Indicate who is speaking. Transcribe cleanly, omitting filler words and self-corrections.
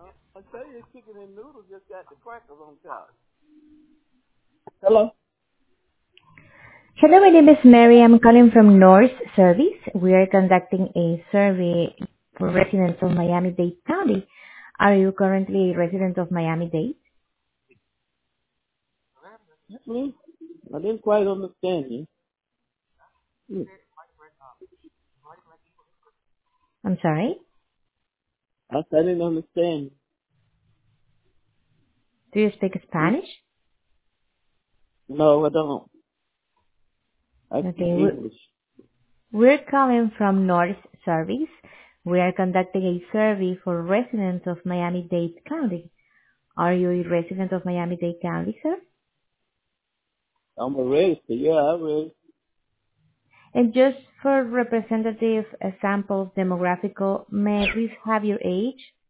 Speaker 1: I tell you, chicken and noodles just got the crackers on top. Hello?
Speaker 2: Hello, my name is Mary. I'm calling from North Service. We are conducting a survey for residents of Miami-Dade County. Are you currently a resident of Miami-Dade?
Speaker 1: Hmm? I didn't quite understand you.
Speaker 2: I'm sorry?
Speaker 1: I didn't understand you.
Speaker 2: Do you speak Spanish?
Speaker 1: No, I don't. I speak
Speaker 2: Okay,
Speaker 1: English.
Speaker 2: we're calling from North Service. We are conducting a survey for residents of Miami-Dade County. Are you a resident of Miami-Dade County, sir?
Speaker 1: I'm a register. Yeah, I read.
Speaker 2: And just for representative samples demographical, may I please have your age?